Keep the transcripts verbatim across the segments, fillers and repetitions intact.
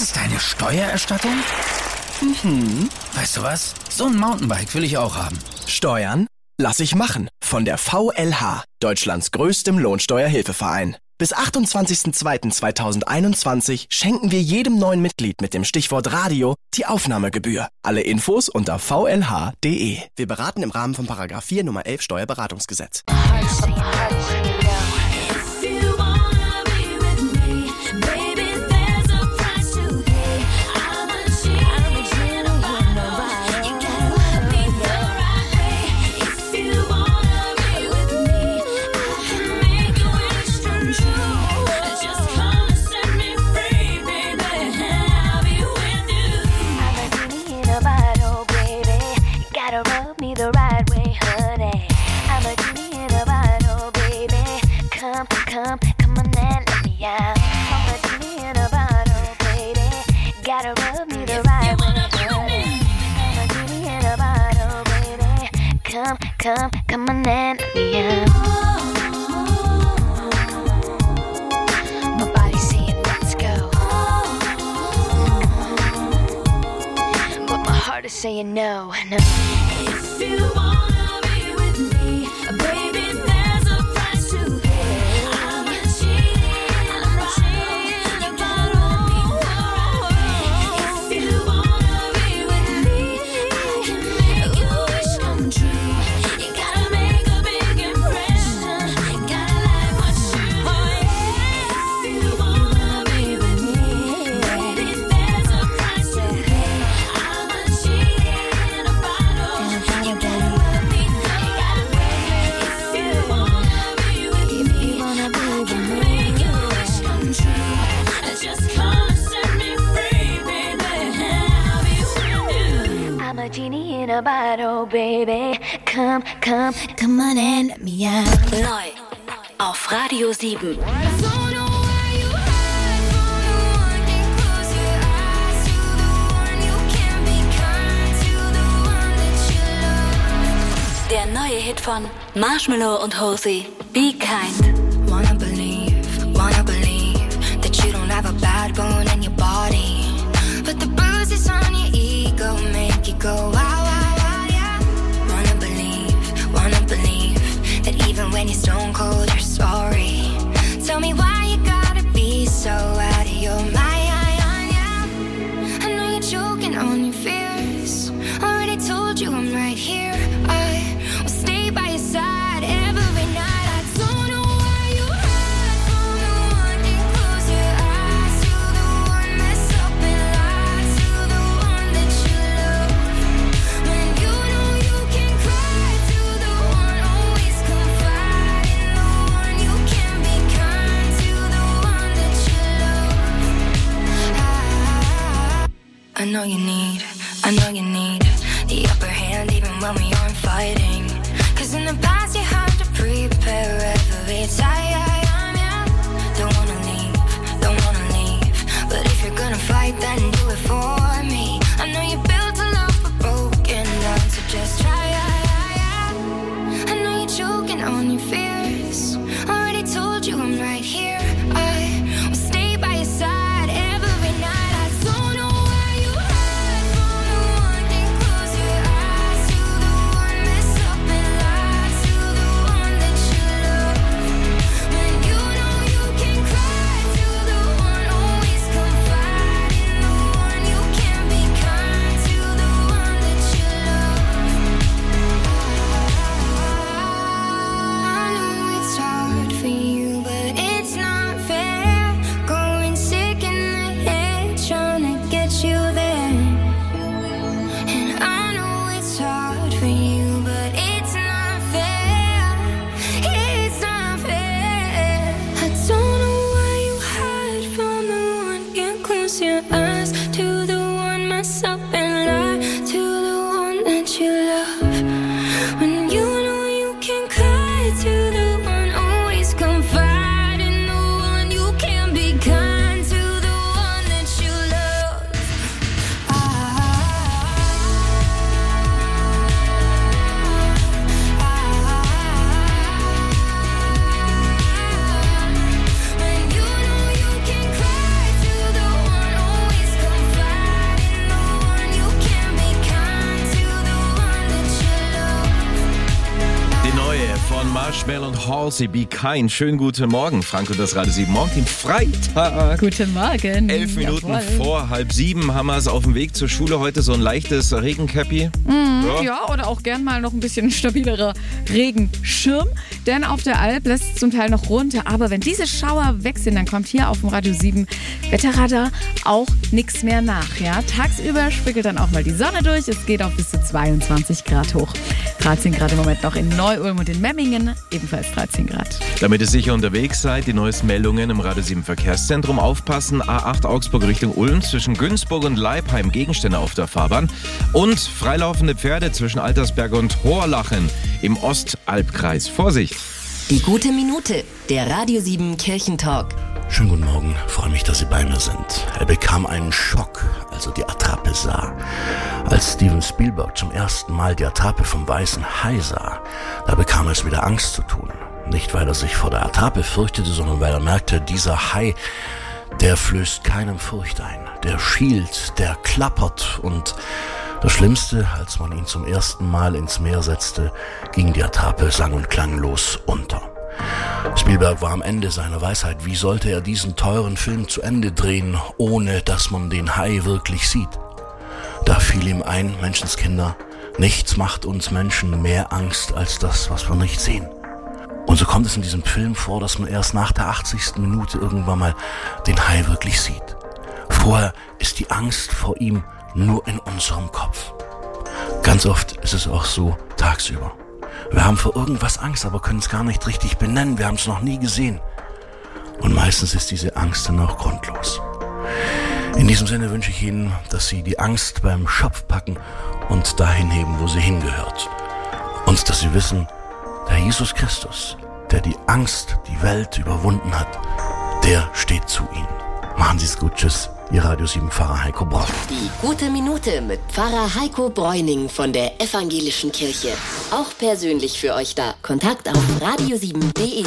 ist deine Steuererstattung? Mhm. Weißt du was? So ein Mountainbike will ich auch haben. Steuern? Lass ich machen. Von der V L H, Deutschlands größtem Lohnsteuerhilfeverein. Bis achtundzwanzigsten zweiten zweitausendeinundzwanzig schenken wir jedem neuen Mitglied mit dem Stichwort Radio die Aufnahmegebühr. Alle Infos unter v l h punkt d e. Wir beraten im Rahmen von Paragraph vier Nummer elf Steuerberatungsgesetz. The right way, honey. I'm a genie in a bottle, baby. Come, come, come on and let me out. I'm a genie in a bottle, baby. Gotta rub me the right way, honey. I'm a genie in a bottle, baby. Come, come, come on and let me out. My body's saying let's go, but my heart is saying no, no. If you wanna be with me, baby, there's a price to pay. I'm a cheating, I'm a cheating about all. If you wanna be with me, I can make your wish come true. You gotta make a big impression. Gotta like what you do. If you wanna be with me, baby, there's a price to pay. I'm a cheating about all. You gotta love me, you gotta make it. If you wanna be with me, if you wanna be with me, make your wish come true. Just come and set me free, baby. I'll be with you. I'm a genie in a bottle, baby. Come, come, come on and let me out. Neu auf Radio sieben. Der neue Hit von Marshmello und Halsey, Be Kind. Wanna believe, wanna believe that you don't have a bad bone in your body, but the bruises on your ego make you go wow, wow, wow, yeah. Wanna believe, wanna believe that even when you're stone cold, you're sorry. Tell me why you gotta be so out of your mind, yeah. I know you're choking on your fears. Already told you I'm right here. I will stay by your side every night. I don't know why you hide from the one. Can't close your eyes to the one. Mess up and lie to the one that you love. When you know you can cry to the one. Always confide in the one. You can be kind to the one that you love. I, I know you need, I know you need the upper hand even when we aren't fighting. Cause in the past you had to prepare every time, yeah. Don't wanna leave, don't wanna leave. But if you're gonna fight, then do it for me. I know you built a love but broken down, so just try, yeah. I know you're choking on your fears. Already told you I'm right here. I will stay by your side every night. I don't know why you hide from the one. Can't close your eyes to the one. Mess up and lie to the one that you love. When you know you can cry to the one. Always confide in the one. You can be kind to the one that you love. I know it's hard for you, but it's not fair. Going sick in the head, trying to get you there. And I know it's hard for you, but it's not fair. It's not fair. I don't know why you hide from the one. Can't close your eyes to the one. Mess up and lie to the one that you love. When you know you can cry to the one. Always confide in the one. You can be kind to the one that you love. Ah, when you know you can cry to the one. Always Marshmello und Halsey, Be Kind. Schönen guten Morgen, Frank und das Radio sieben. Morgen, Freitag. Guten Morgen. Elf Minuten Jawohl. vor halb sieben haben wir es auf dem Weg zur Schule. Heute so ein leichtes Regencappy. Mhm, ja. ja, oder auch gern mal noch ein bisschen stabilerer Regenschirm. Denn auf der Alp lässt es zum Teil noch runter. Aber wenn diese Schauer weg sind, dann kommt hier auf dem Radio sieben Wetterradar auch nichts mehr nach. Ja? Tagsüber spiegelt dann auch mal die Sonne durch. Es geht auf bis zu zweiundzwanzig Grad hoch. dreizehn Grad im Moment noch in Neu-Ulm und in Memmingen. Ebenfalls dreizehn Grad. Damit ihr sicher unterwegs seid, die neuesten Meldungen im Radio sieben Verkehrszentrum. Aufpassen, A acht Augsburg Richtung Ulm, zwischen Günzburg und Leipheim Gegenstände auf der Fahrbahn. Und freilaufende Pferde zwischen Altersberg und Horlachen im Ostalbkreis. Vorsicht! Die gute Minute, der Radio sieben Kirchentalk. Schönen guten Morgen, freue mich, dass Sie bei mir sind. Er bekam einen Schock, als er die Attrappe sah. Als Steven Spielberg zum ersten Mal die Attrappe vom weißen Hai sah, da bekam er es wieder Angst zu tun. Nicht, weil er sich vor der Attrappe fürchtete, sondern weil er merkte, dieser Hai, der flößt keinem Furcht ein. Der schielt, der klappert und das Schlimmste, als man ihn zum ersten Mal ins Meer setzte, ging die Attrappe sang- und klanglos unter. Spielberg war am Ende seiner Weisheit. Wie sollte er diesen teuren Film zu Ende drehen, ohne dass man den Hai wirklich sieht? Da fiel ihm ein, Menschenskinder, nichts macht uns Menschen mehr Angst als das, was wir nicht sehen. Und so kommt es in diesem Film vor, dass man erst nach der achtzigsten Minute irgendwann mal den Hai wirklich sieht. Vorher ist die Angst vor ihm nur in unserem Kopf. Ganz oft ist es auch so tagsüber. Wir haben vor irgendwas Angst, aber können es gar nicht richtig benennen. Wir haben es noch nie gesehen. Und meistens ist diese Angst dann auch grundlos. In diesem Sinne wünsche ich Ihnen, dass Sie die Angst beim Schopf packen und dahin heben, wo sie hingehört. Und dass Sie wissen, der Jesus Christus, der die Angst, die Welt überwunden hat, der steht zu Ihnen. Machen Sie es gut. Tschüss. Ihr Radio sieben Pfarrer Heiko Bräuning. Die gute Minute mit Pfarrer Heiko Bräuning von der Evangelischen Kirche. Auch persönlich für euch da. Kontakt auf radio sieben punkt de.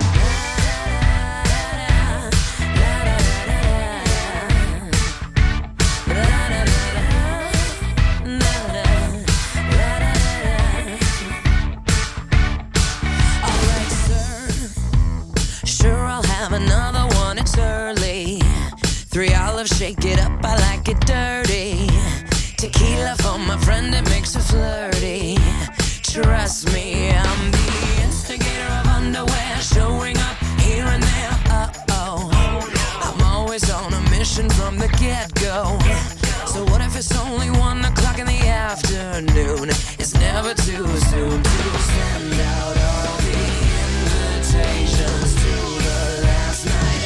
Three olives, shake it up, I like it dirty. Tequila for my friend, it makes it flirty. Trust me, I'm the instigator of underwear, showing up here and there, uh-oh. I'm always on a mission from the get-go. So what if it's only one o'clock in the afternoon? It's never too soon to send out all the invitations to the last night.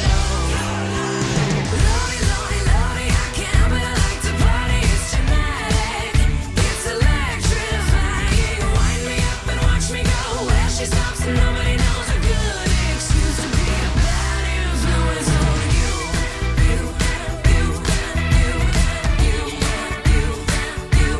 Nobody knows a good excuse to be a bad influence on you. You, you, you, you, you, you, you,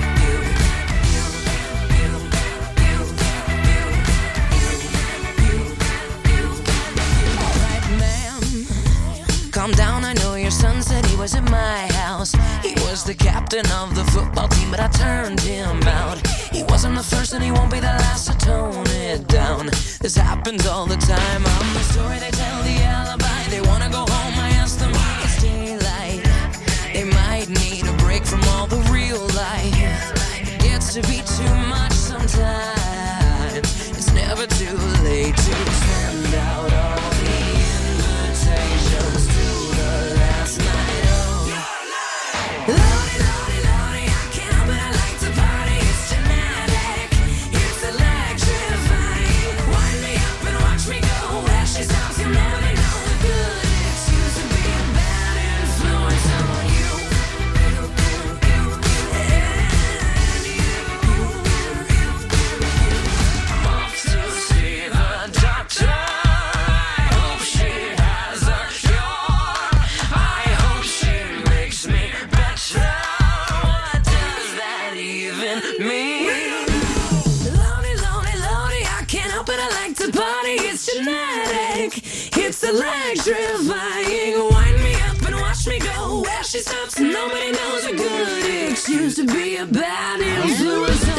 you, you. Alright, ma'am, calm down. I know your son said he was at my house. He was the captain of the football team, but I turned him out. He wasn't the first and he won't be the last, so tone it down. This happens all the time. I'm the story they tell, the alibi. They wanna go home, I ask them why it's daylight. They might need a break from all the real life. It gets to be too much sometimes. It's never too late to send out all the invitations to the last night. Oh, Lordy, Lordy, Lordy, I can't help it, I like to party. It's genetic, it's electrifying. Wind me up and watch me go. Where she stops, you'll never know the good excuse to be a bad influence on you. You, you, you, and you, you, you, you. I'm off to see the doctor. I hope she has a cure. I hope she makes me better. What does that even mean? Lonely, lonely, lonely, I can't help it, I like to party. It's genetic, it's electrifying. Wind me up and watch me go. Where she stops, nobody knows a good excuse to be a bad influence.